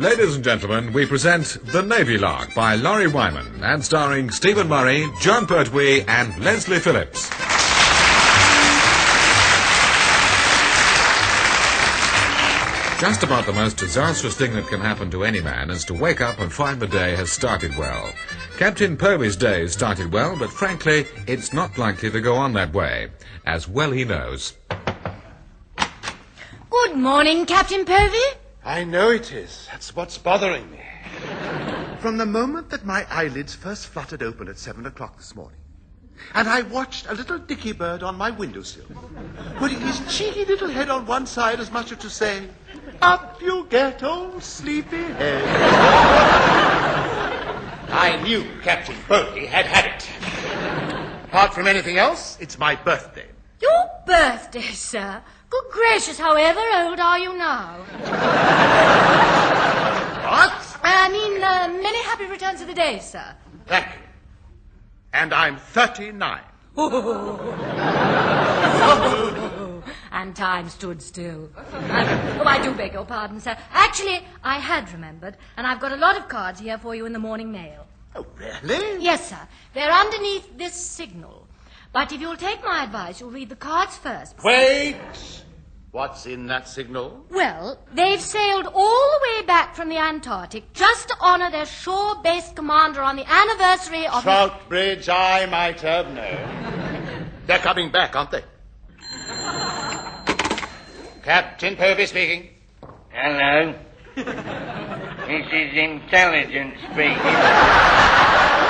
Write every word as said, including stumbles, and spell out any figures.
Ladies and gentlemen, we present The Navy Lark by Laurie Wyman and starring Stephen Murray, John Pertwee and Leslie Phillips. Just about the most disastrous thing that can happen to any man is to wake up and find the day has started well. Captain Povey's day started well, but frankly, it's not likely to go on that way, as well he knows. Good morning, Captain Povey. I know it is. That's what's bothering me. From the moment that my eyelids first fluttered open at seven o'clock this morning, and I watched a little dicky bird on my windowsill, putting his cheeky little head on one side as much as to say, "Up you get, old sleepyhead." I knew Captain Povey had had it. Apart from anything else, it's my birthday. Your birthday, sir? Good gracious, however old are you now? What? I mean, uh, many happy returns of the day, sir. Thank you. And I'm thirty-nine. And time stood still. Um, oh, I do beg your pardon, sir. Actually, I had remembered, and I've got a lot of cards here for you in the morning mail. Oh, really? Yes, sir. They're underneath this signal. But if you'll take my advice, you'll read the cards first. Wait! What's in that signal? Well, they've sailed all the way back from the Antarctic just to honor their shore-based commander on the anniversary of... Troutbridge, I might have known. They're coming back, aren't they? Captain Povey speaking. Hello. This is intelligence speaking.